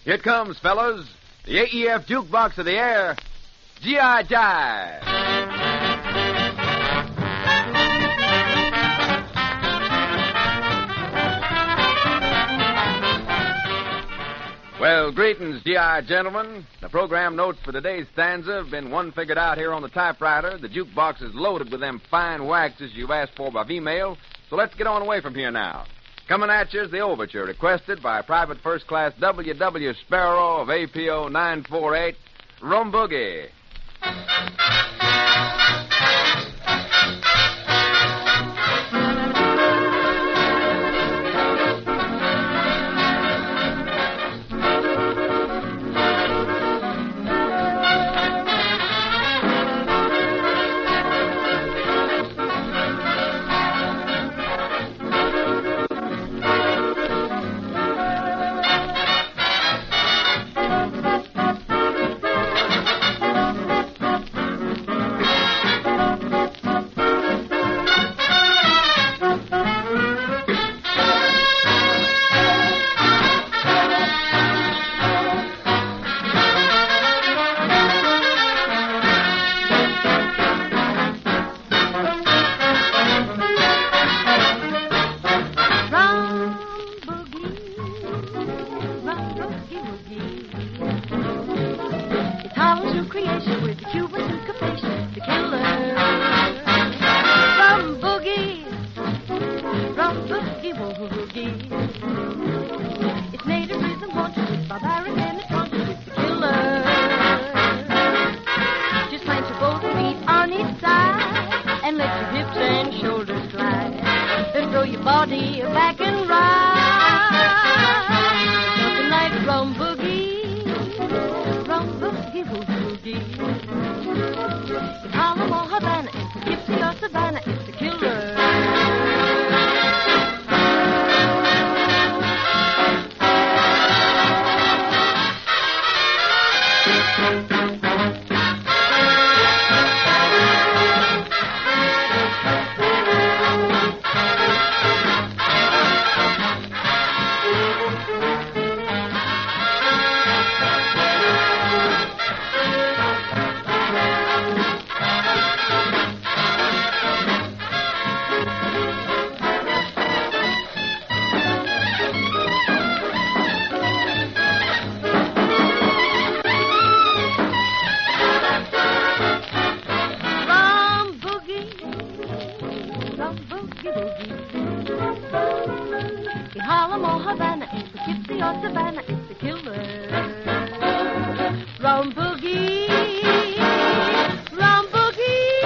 Here it comes, fellas. The AEF jukebox of the air, G.I. Jive. Well, greetings, G.I. gentlemen. The program notes for today's stanza have been one figured out here on the typewriter. The jukebox is loaded with them fine waxes you've asked for by email, so let's get on away from here now. Coming at you is the overture requested by Private First Class W.W. Sparrow of APO 948, Rum Boogie. Body back and ride. Something like rum boogie, woogie. It's Harlem or Havana, it's Poughkeepsie or Savannah, it's the killer. In Harlem or Havana, in Poughkeepsie or Savannah, it's the killer. Rum boogie, rum boogie.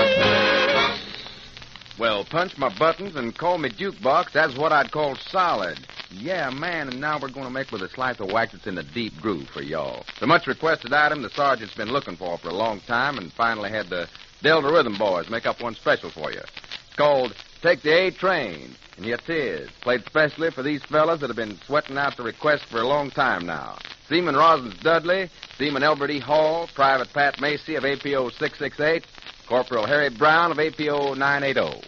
Well, punch my buttons and call me jukebox. That's what I'd call solid. Yeah, man, and now we're going to make with a slice of wax that's in a deep groove for y'all. The much requested item the sergeant's been looking for a long time and finally had the Delta Rhythm Boys make up one special for you. It's called Take the A Train, and here it is, played specially for these fellas that have been sweating out the request for a long time now. Seaman Rosens Dudley, Seaman Elbert E. Hall, Private Pat Macy of APO 668, Corporal Harry Brown of APO 980.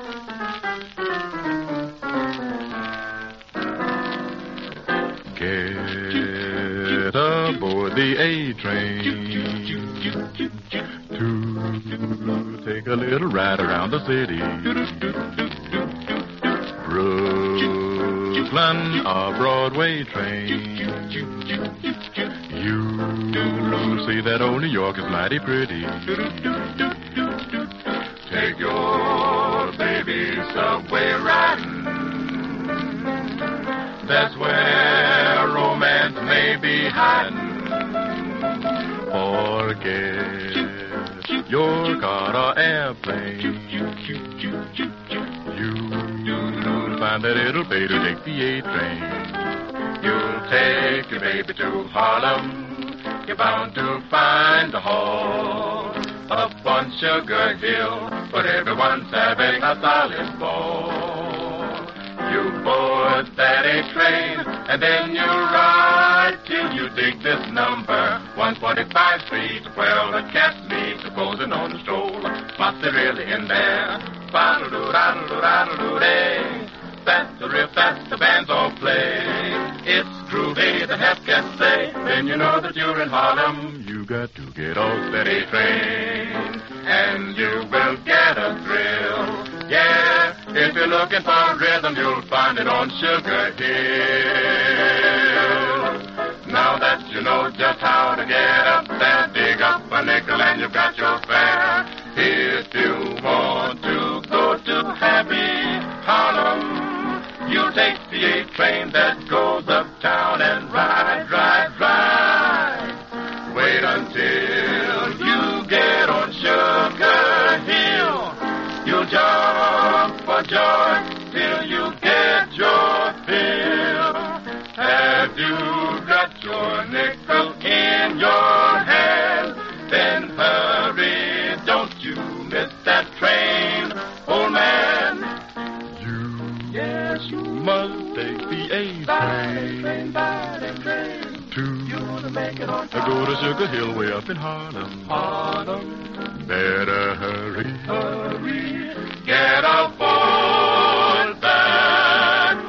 Get aboard the A train to take a little ride around the city. Brooklyn, a Broadway train. You see that old New York is mighty pretty. Take your baby subway riding. That's where romance may be hiding. Forget your car or airplane. You'll find that it'll pay to take the A train. You'll take your baby to Harlem. You're bound to find a hall up on Sugar Hill, but everyone's having a solid ball. You board that A train, and then you ride till you dig this number, 145th Street, where the cats meet, supposing on the stroll. What's there really in there? Ba-da-doo-da-da-doo-da-da-doo-day. That's the riff, that's the band's all play. It's groovy, the half cats say, then you know that you're in Harlem. You got to get off that A train, and you will get a thrill. Yeah, if you're looking for rhythm, you'll find it on Sugar Hill. Now that you know just how to get up there, dig up a nickel and you've got your fare. If you want to go to happy Harlem, you take the A train that goes uptown and ride, ride, ride. Wait until you get on Sugar Hill. You'll jump for joy till you get your fill. Have you got your nickel in your hand? Then hurry, don't you miss that train, old man. Yes, you must take the A train. To make it on time. Go to Sugar Hill way up in Harlem. Better hurry, hurry, get aboard that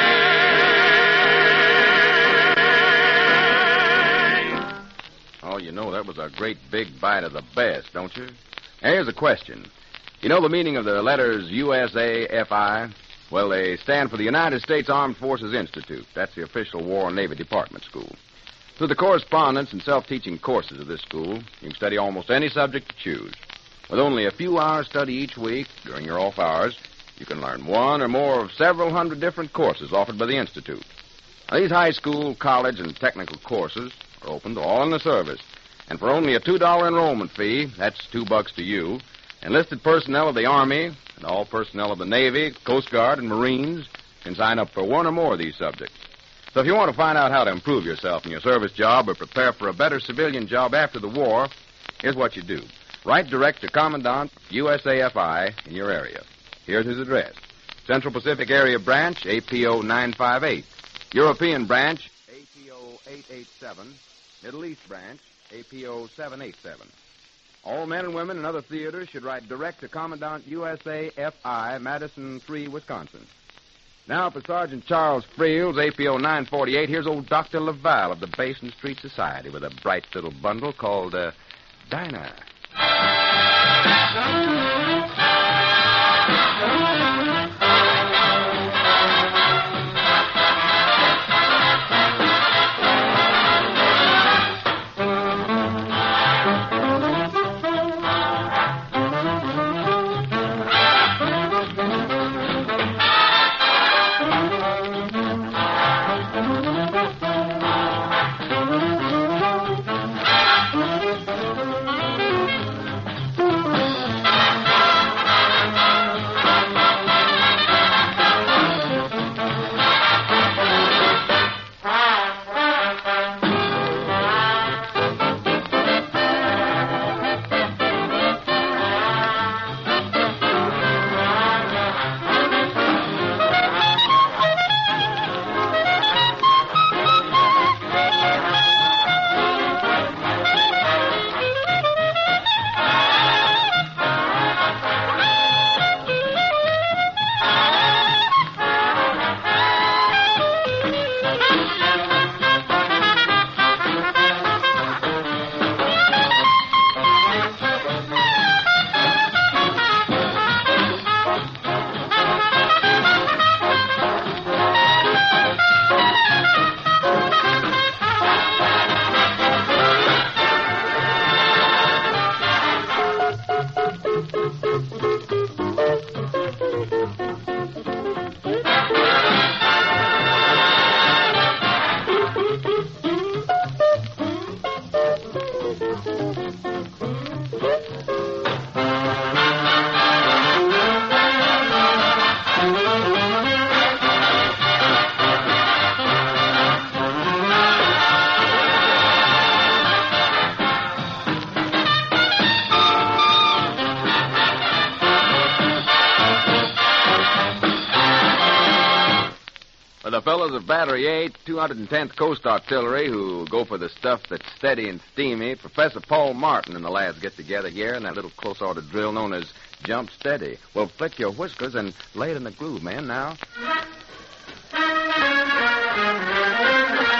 train. Oh, you know, that was a great big bite of the best, don't you? Here's a question. You know the meaning of the letters USAFI? Well, they stand for the United States Armed Forces Institute. That's the official War and Navy Department school. Through the correspondence and self-teaching courses of this school, you can study almost any subject you choose. With only a few hours study each week during your off hours, you can learn one or more of several hundred different courses offered by the Institute. Now, these high school, college, and technical courses are open to all in the service. And for only a $2 enrollment fee, that's $2 to you, enlisted personnel of the Army and all personnel of the Navy, Coast Guard, and Marines can sign up for one or more of these subjects. So if you want to find out how to improve yourself in your service job or prepare for a better civilian job after the war, here's what you do. Write direct to Commandant USAFI in your area. Here's his address. Central Pacific Area Branch, APO 958. European Branch, APO 887. Middle East Branch, APO 787. All men and women in other theaters should write direct to Commandant USAFI, Madison 3, Wisconsin. Now for Sergeant Charles Friels, APO 948, here's old Dr. Laval of the Basin Street Society with a bright little bundle called Dinah. The fellows of Battery 8, 210th Coast Artillery, who go for the stuff that's steady and steamy, Professor Paul Martin and the lads get together here in that little close-order drill known as Jump Steady. Well, flick your whiskers and lay it in the groove, man, now.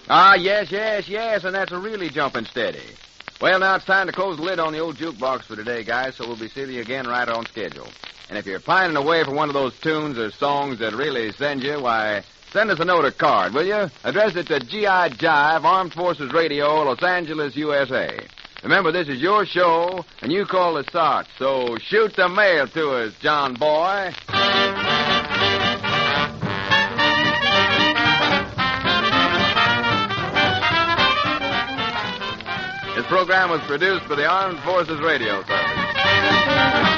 Ah, yes, and that's really jumping steady. Well, now it's time to close the lid on the old jukebox for today, guys, so we'll be seeing you again right on schedule. And if you're pining away for one of those tunes or songs that really send you, why, send us a note or card, will you? Address it to G.I. Jive, Armed Forces Radio, Los Angeles, USA. Remember, this is your show, and you call the shots, so shoot the mail to us, John boy. This program was produced by the Armed Forces Radio Service.